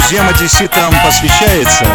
друзьям одесситам посвящается.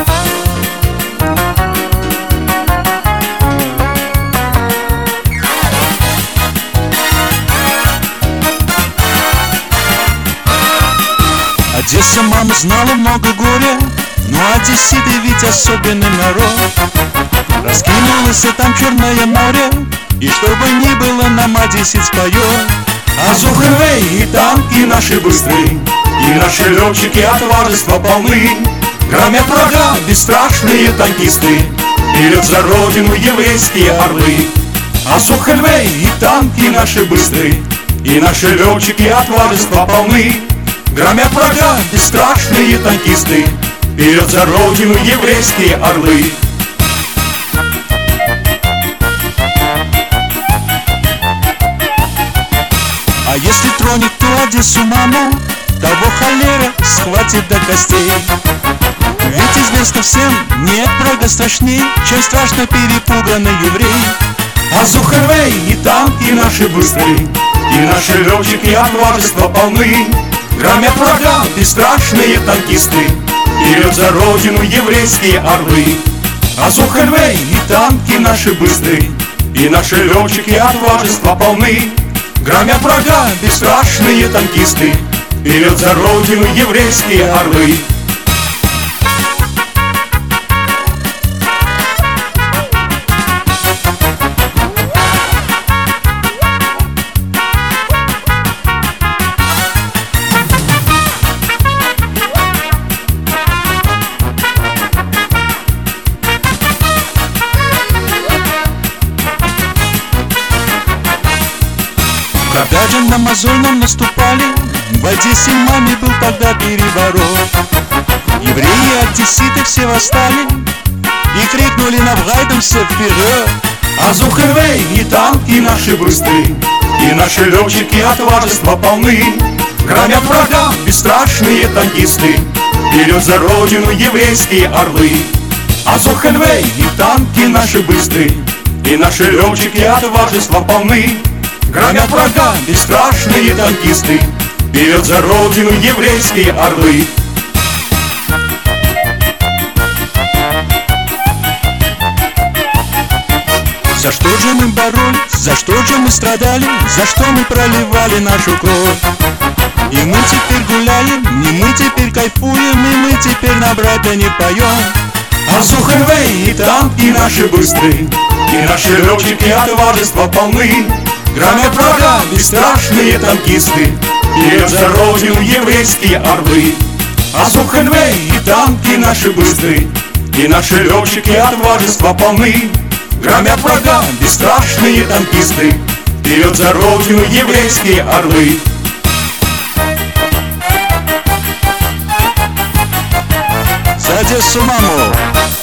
Одесса, мама, знала много горя, но одесситы ведь особенный народ. Раскинулось там Черное море, и что бы ни было, нам одессит споет. Азухрвей и танки наши быстрые, и наши летчики от важества полны. Громят врага бесстрашные танкисты, вперед за родину еврейские орлы. Азухрвей и танки наши быстрые, и наши летчики от важества полны. Громят врага бесстрашные танкисты, вперед за родину еврейские орлы. А если тронет ту Одессу, маму, того холера схватит до костей. Ведь известно всем, нет врага страшней, чем страшно перепуганный еврей. Азухрвей и танки наши быстрые, и наши летчики от важества полны. Громят врага бесстрашные танкисты, вперед за родину еврейские орлы. Азухрвей и танки наши быстрые, и наши летчики от важества полны. Громят врага бесстрашные танкисты, вперед за родину еврейские орлы. Когда же на мозоль нам наступали, в Одессе, маме, был тогда переворот. Евреи, одесситы все восстали и крикнули навгайдом все вперед. Азухрвей и танки наши быстрые, и наши летчики от важества полны. Громят врага бесстрашные танкисты, вперед за родину еврейские орлы. Азухрвей и танки наши быстрые, и наши летчики от важества полны. Громят врага бесстрашные танкисты, вперед за родину еврейские орлы. За что же мы боролись, за что же мы страдали, за что мы проливали нашу кровь? И мы теперь гуляем, и мы теперь кайфуем, и мы теперь на брата не поем. Азухрвей и танки наши быстрые, и наши летчики от важества полны. Громят врага бесстрашные танкисты, вперед за родину еврейские орлы. Азухрвей и танки наши быстрые, и наши летчики от важества полны. Громят врага бесстрашные танкисты, вперед за родину еврейские орлы. За Одессу, маму!